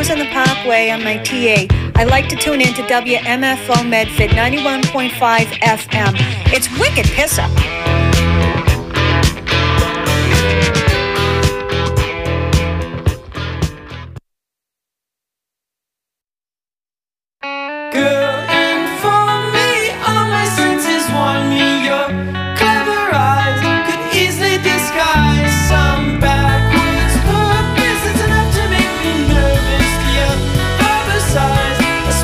News on the Parkway on my TA. I like to tune in to WMFO Medford 91.5 FM. It's wicked piss up.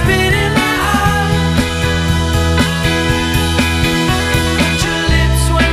When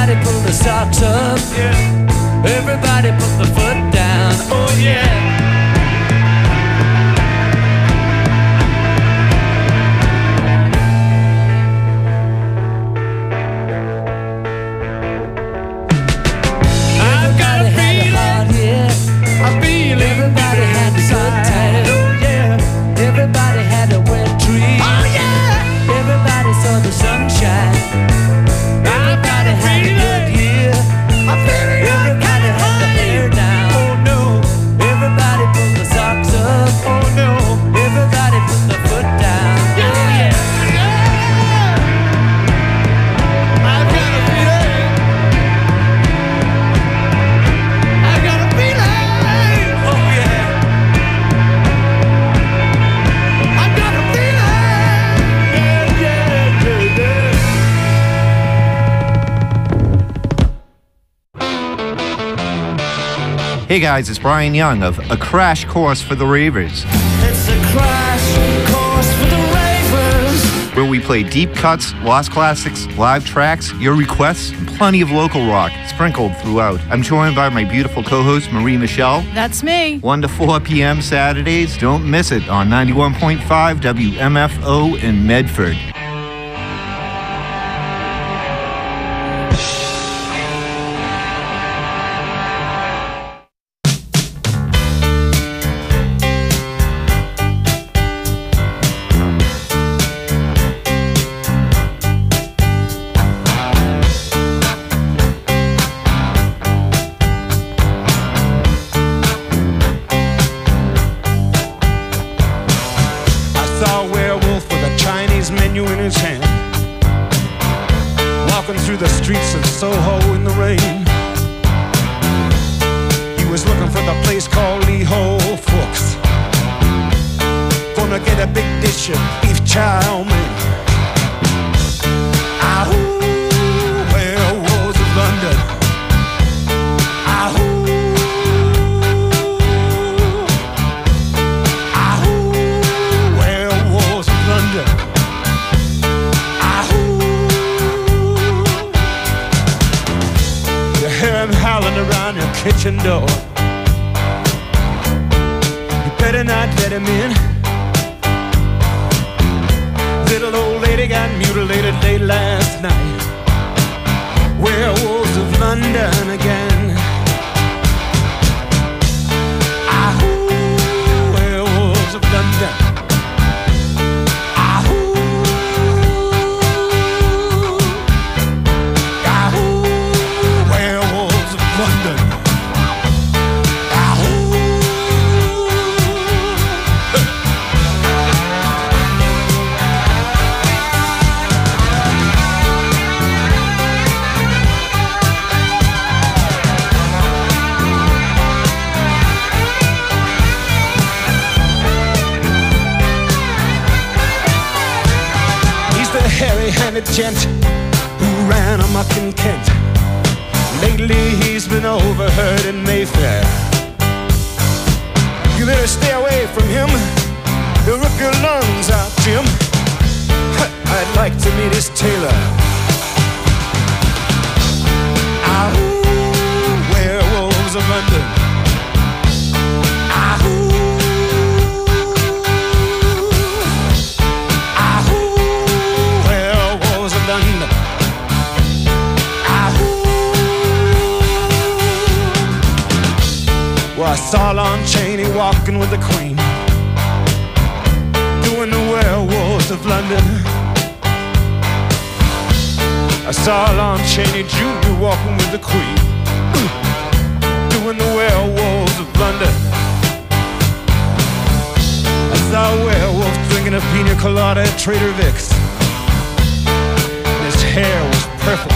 Everybody pull the socks up. Yeah. Everybody put the foot down. Oh yeah. Everybody had the good time. Oh yeah. Everybody had a wet dream. Oh yeah. Everybody saw the sunshine. Everybody had a good year. Everybody had the hair down. Oh no. Everybody pulled the socks up. Oh no. Everybody put the foot down. Oh yeah. I've got a feeling. I got a feeling. Hey guys, it's Brian Young of A Crash Course for the Ravers. It's a crash course for the Ravers. Where we play deep cuts, lost classics, live tracks, your requests, and plenty of local rock sprinkled throughout. I'm joined by my beautiful co-host, Marie Michelle. That's me. 1 to 4 p.m. Saturdays. Don't miss it on 91.5 WMFO in Medford. Gent who ran amok in Kent. Lately he's been overheard in Mayfair. You better stay away from him. He'll rip your lungs out, Jim. I'd like to meet his tailor. Ah, werewolves of London. Well, I saw Lon Chaney walking with the Queen, doing the werewolves of London. I saw Lon Chaney Jr. walking with the Queen, doing the werewolves of London. I saw a werewolf drinking a pina colada at Trader Vic's. His hair was perfect.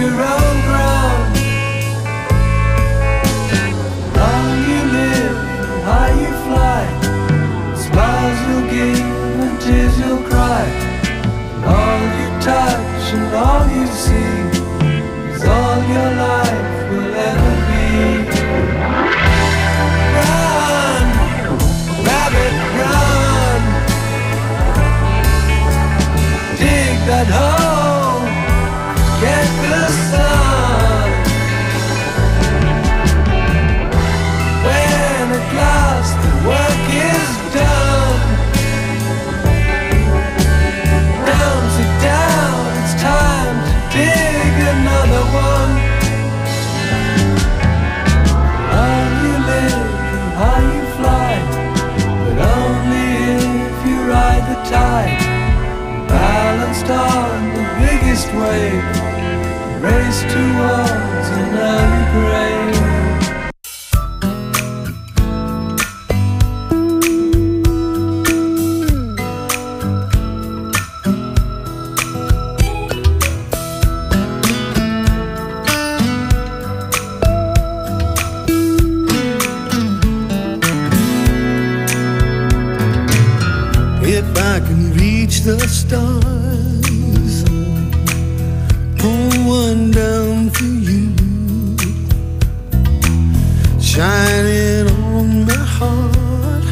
your own ground. Long you live, high you fly, smiles you'll give and tears you'll cry. And all you touch and all you see is all your life will ever be. Run, rabbit, run. Dig that hole, get the sun. When at last the work is done, down, sit down, it's time to dig another one. How you live and how you fly, but only if you ride the tide. Balanced on the biggest wave, race towards an early grave. If I can reach the stars, pull one down for you, shining on my heart,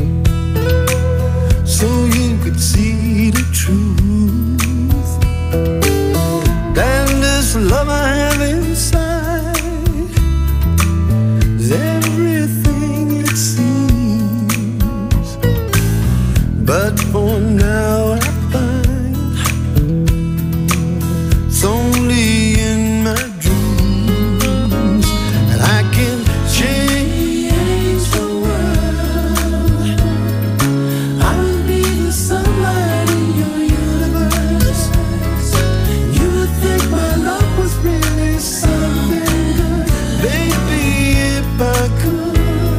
so you could see the truth. Then this love I have inside is everything it seems. But for now I find it's only in my dreams that I can change the world. I'll be the sunlight in your universe. You would think my love was really something good. Baby, if I could,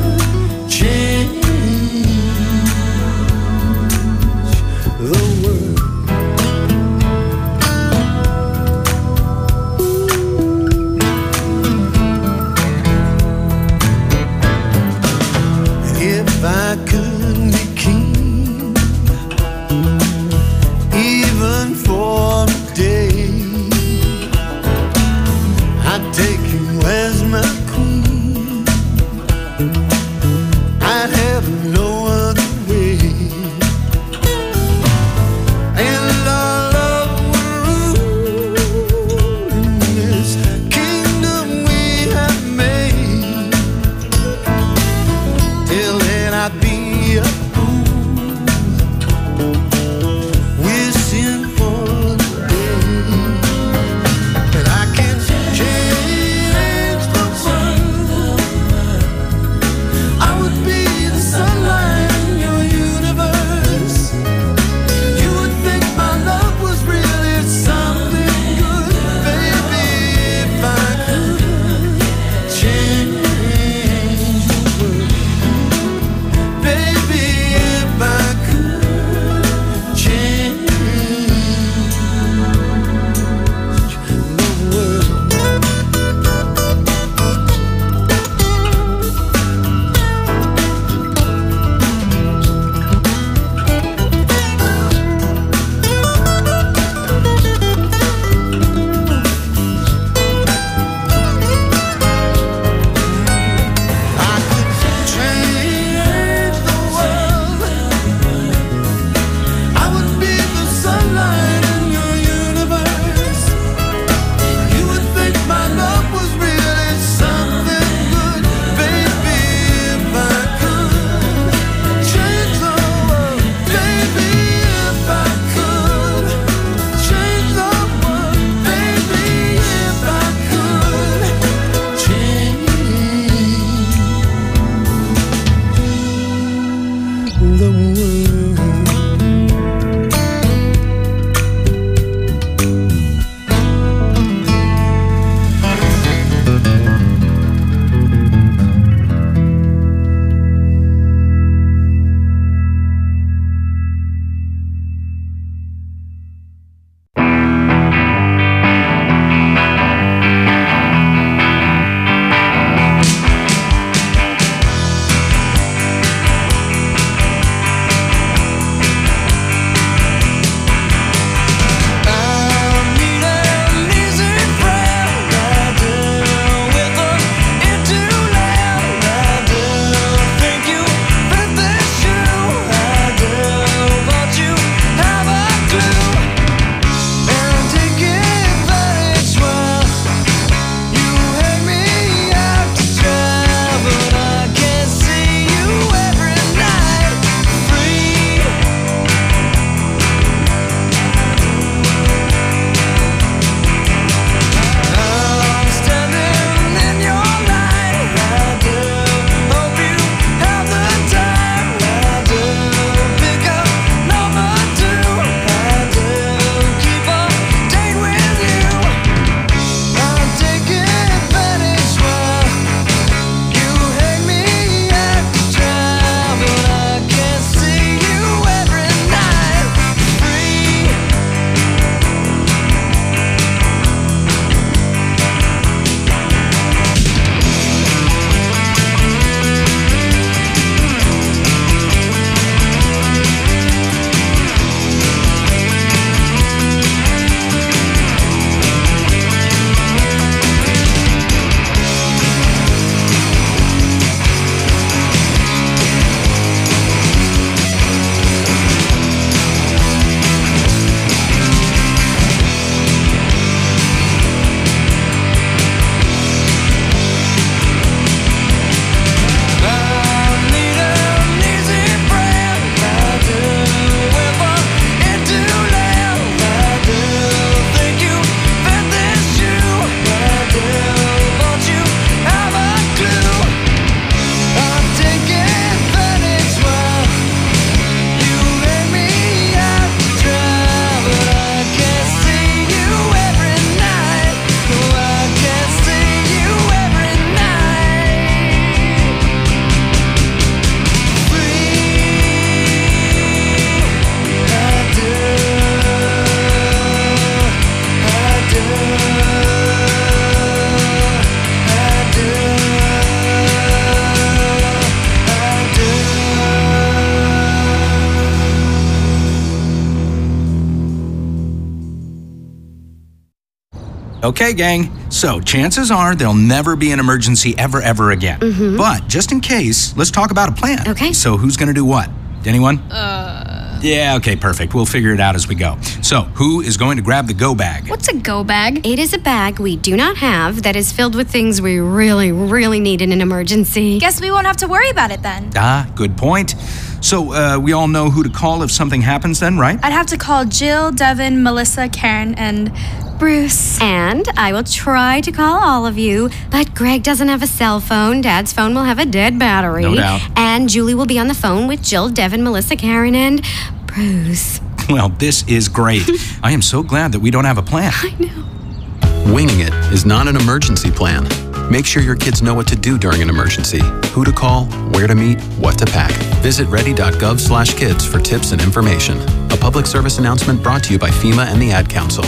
Okay, gang. So, chances are there'll never be an emergency ever again. But just in case, let's talk about a plan. Okay. So, who's going to do what? Anyone? Yeah, okay, perfect. We'll figure it out as we go. So, who is going to grab the go bag? What's a go bag? It is a bag we do not have that is filled with things we really need in an emergency. Guess we won't have to worry about it then. Ah, good point. So, we all know who to call if something happens then, right? I'd have to call Jill, Devin, Melissa, Karen, and Bruce. And I will try to call all of you, but Greg doesn't have a cell phone. Dad's phone will have a dead battery. No doubt. And Julie will be on the phone with Jill, Devin, Melissa, Karen, and Bruce. Well, this is great. I am so glad that we don't have a plan. I know. Winging it is not an emergency plan. Make sure your kids know what to do during an emergency, who to call, where to meet, what to pack. Visit ready.gov/kids for tips and information. A public service announcement brought to you by FEMA and the Ad Council.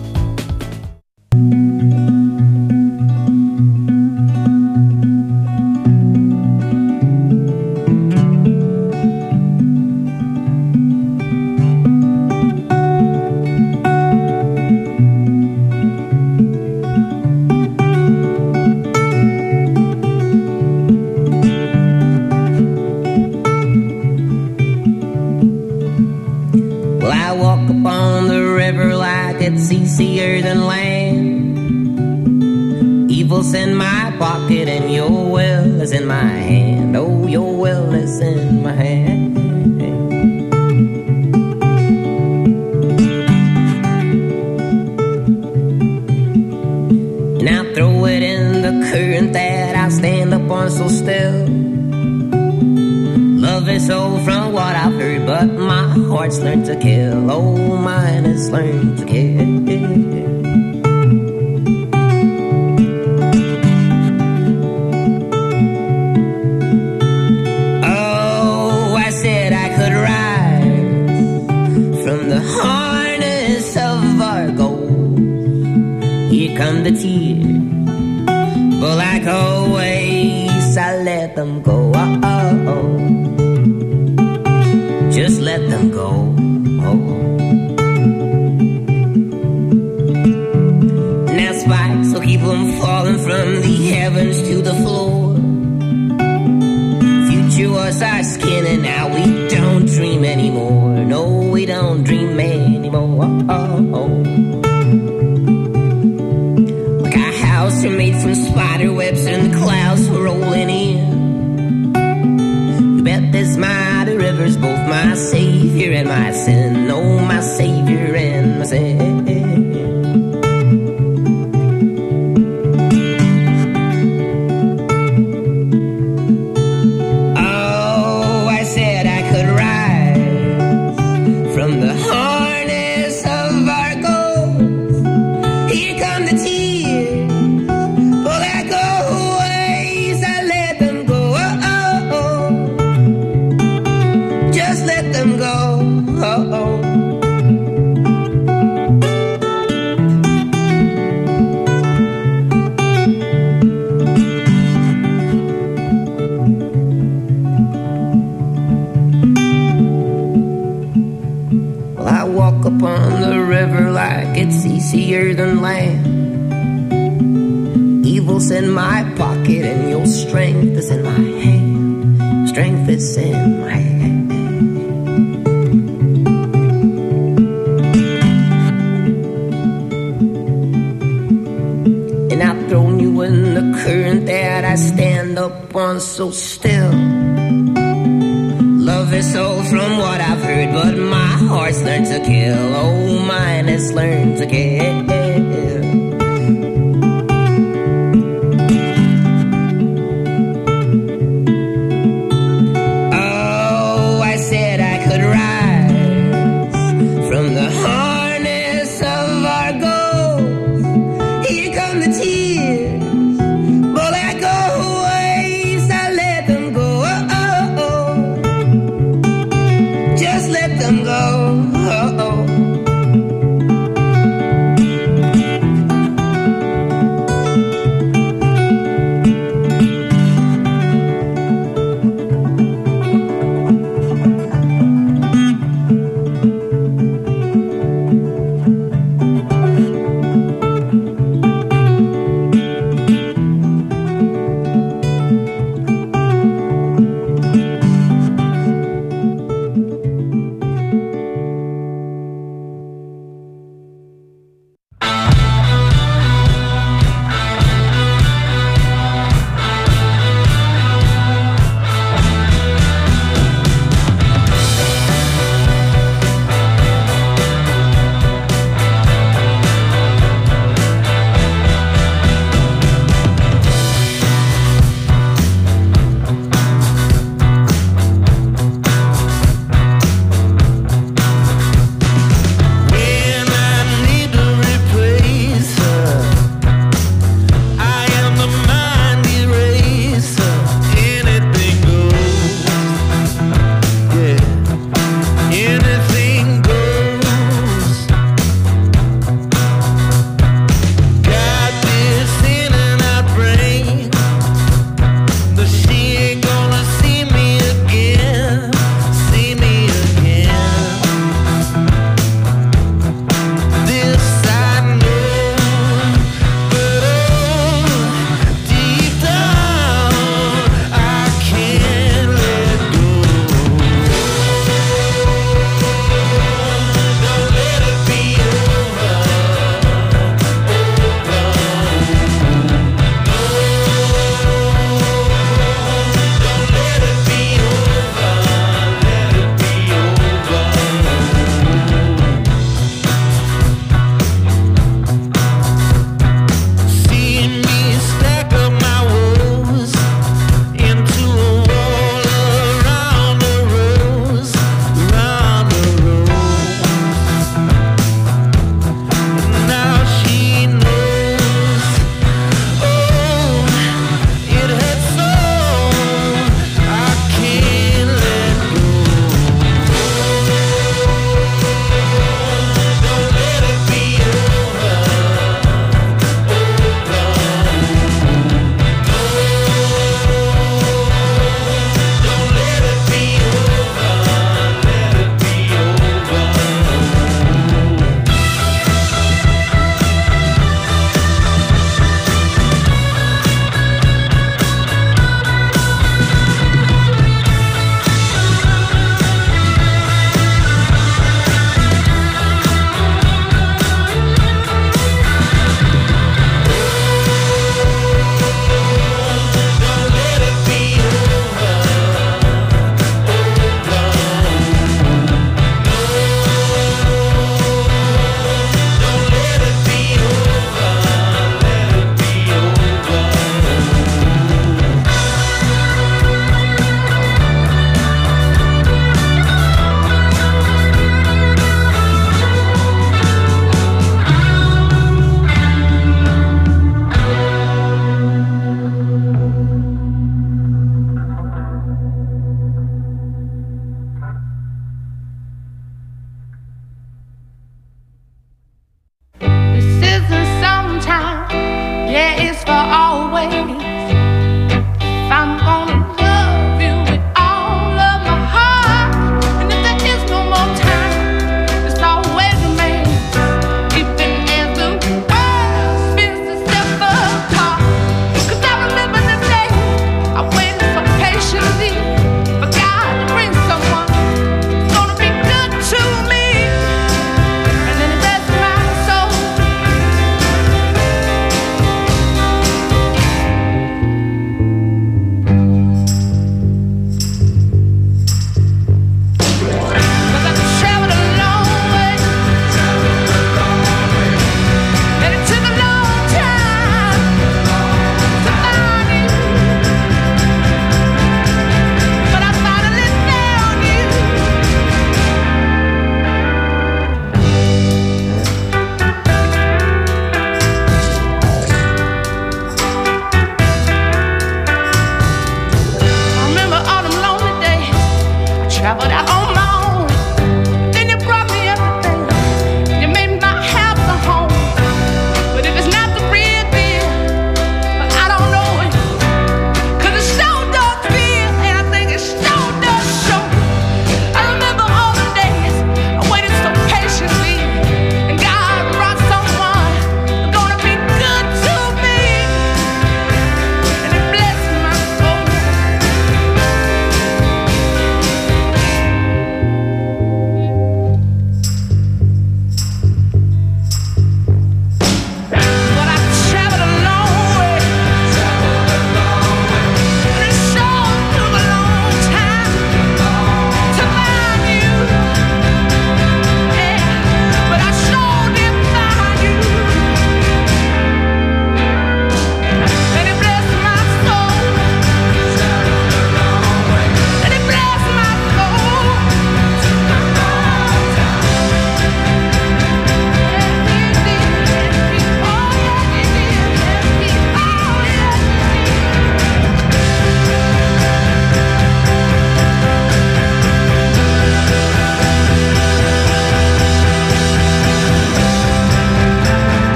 Well, I walk upon the river like it's easier than land. Evil's in my pocket and your will is in my hand. Oh, your will is in my hand. And I throw it in the current that I stand upon so still. Love is so from what I've heard, but my heart's learned to kill. Oh, mine has learned to kill. Oh, I said I could rise from the harness of our gold. Here come the tears, but like always, I let them go. Just let them go. Now spikes will keep them falling from the heavens to the floor. Future was our skin and now we don't dream anymore. No, we don't dream anymore. Like a house made from spider webs and the clouds were rolling in. You bet this mighty river's both my savior and my sin. Oh, my savior and my sin. Oh, I said I could rise from the harness of our goals. Here come the tears, but like always, I let them go. Just let them go. Well, I walk upon the river like it's easier than land. Evil's in my pocket and your strength is in my hand. Strength is in my hand. And I've thrown you in the current that I stand up on so still. Love is so from what I've heard, but my heart's learned to kill. Oh, mine has learned to kill. Oh, I said I could rise from the harness of our goals. Here come the tears, but like always, I let them go. Just let them go.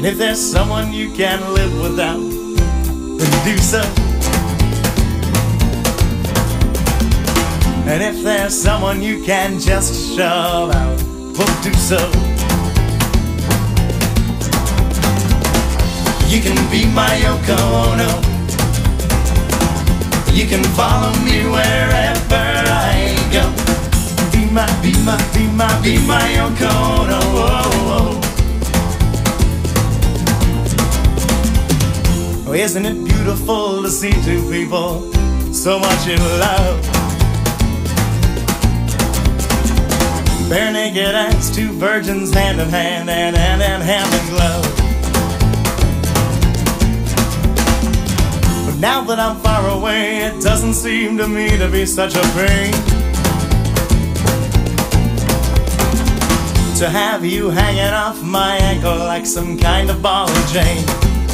And if there's someone you can't live without, then do so. And if there's someone you can just shove out, well, do so. You can be my Yoko Ono. You can follow me wherever I go. Be my Yoko Ono. Oh, isn't it beautiful to see two people so much in love? Bare naked as two virgins, hand in hand and hand in glove. But now that I'm far away, it doesn't seem to me to be such a pain to have you hanging off my ankle like some kind of ball and chain.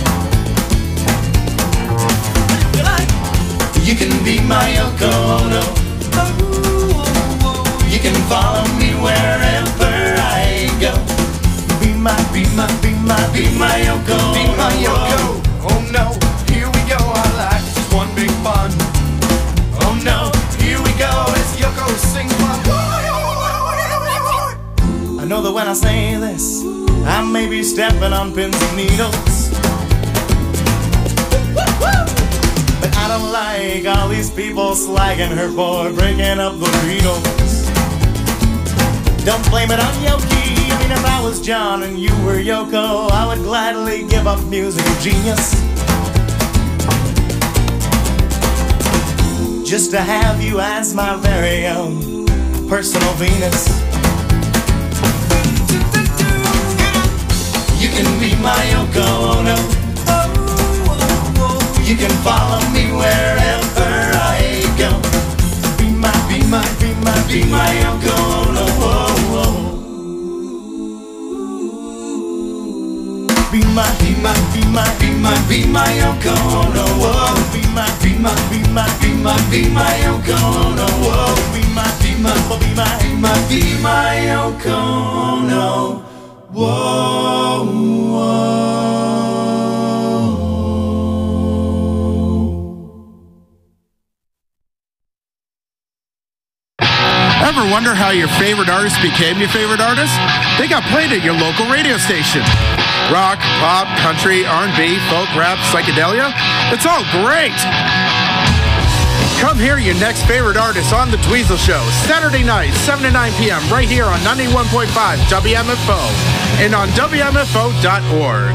You can be my Yoko Ono. You can follow me wherever I go. Be my Yoko. Be my Yoko. Oh no, here we go. Our life is one big fun. Oh no, here we go. It's Yoko sing fun. I know that when I say this, I may be stepping on pins and needles, but I don't like all these people slagging her for breaking up the Beatles. Don't blame it on Yoki. I mean, if I was John and you were Yoko, I would gladly give up musical genius just to have you as my very own personal Venus. You can be my Yoko Ono. You can follow me wherever I go. Be my Yoko Ono. Be my Yoko Ono. Be my Yoko Ono. Be my Yoko Ono. Whoa, Ever wonder how your favorite artist became your favorite artist? They got played at your local radio station. Rock, pop, country, R&B, folk, rap, psychedelia. It's all great. Come hear your next favorite artist on The Dweezil Show, Saturday night, 7 to 9 p.m. right here on 91.5 WMFO and on WMFO.org.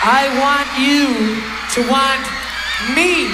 I want you to want me.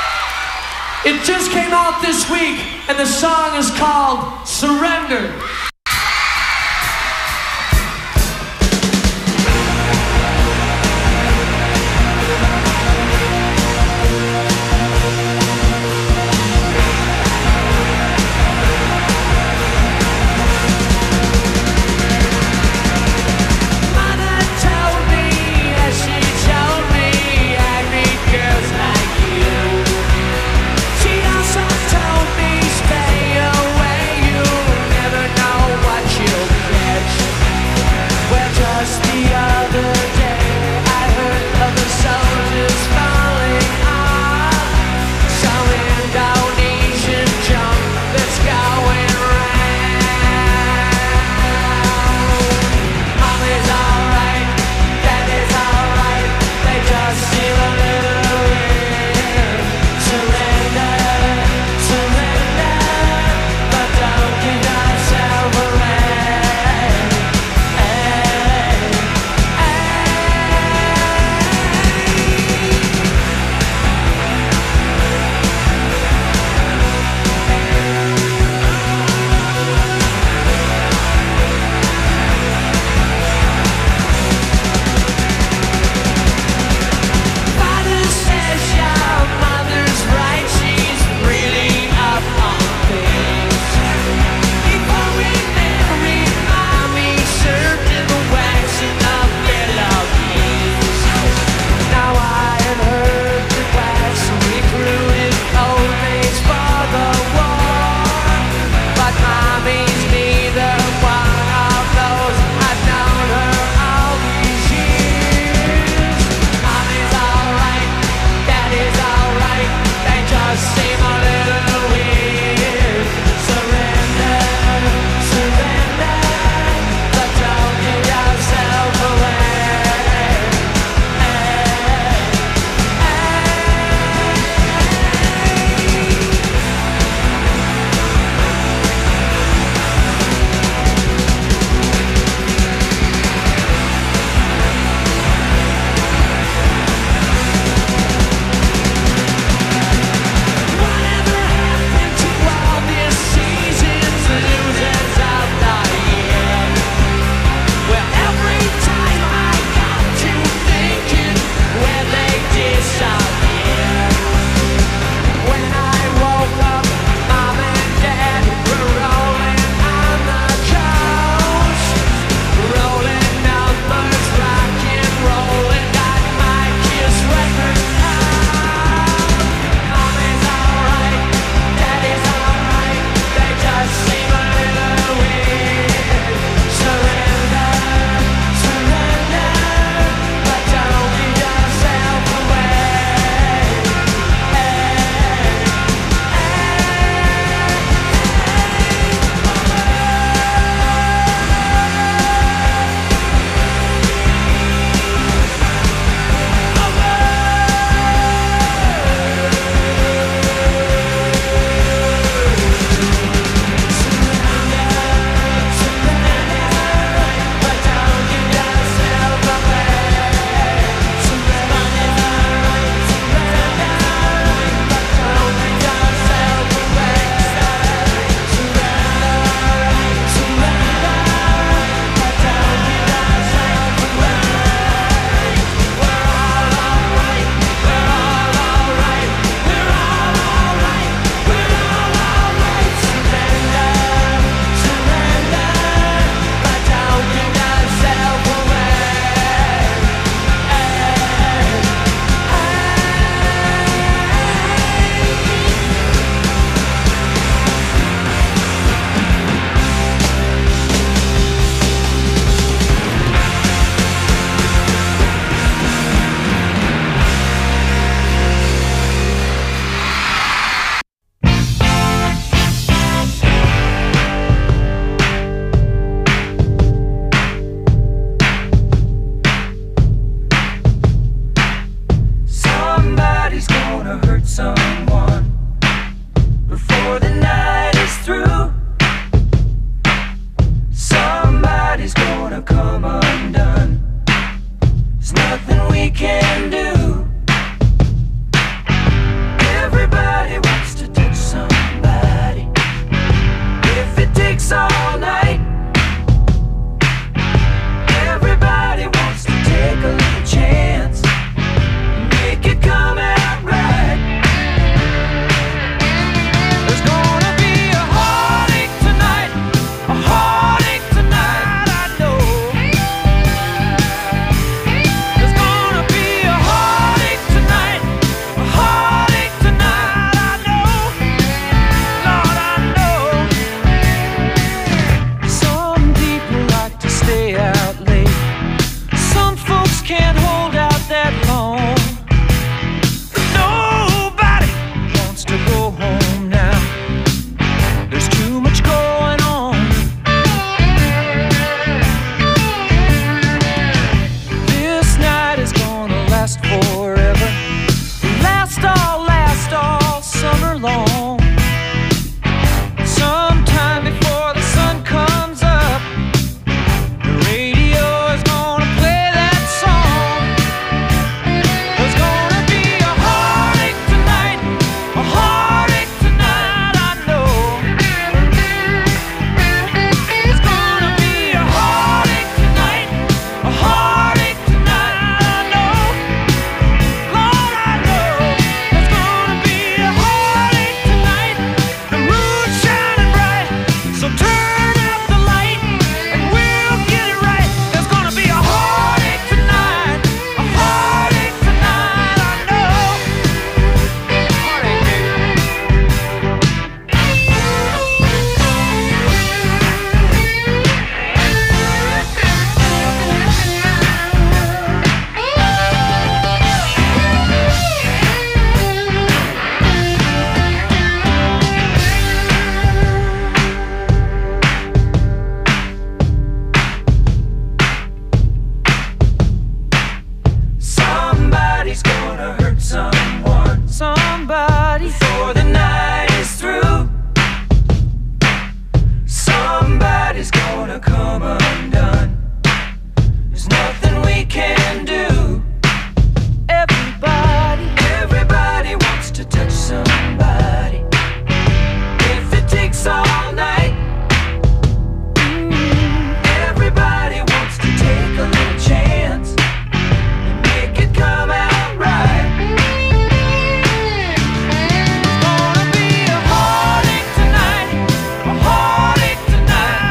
It just came out this week, and the song is called Surrender.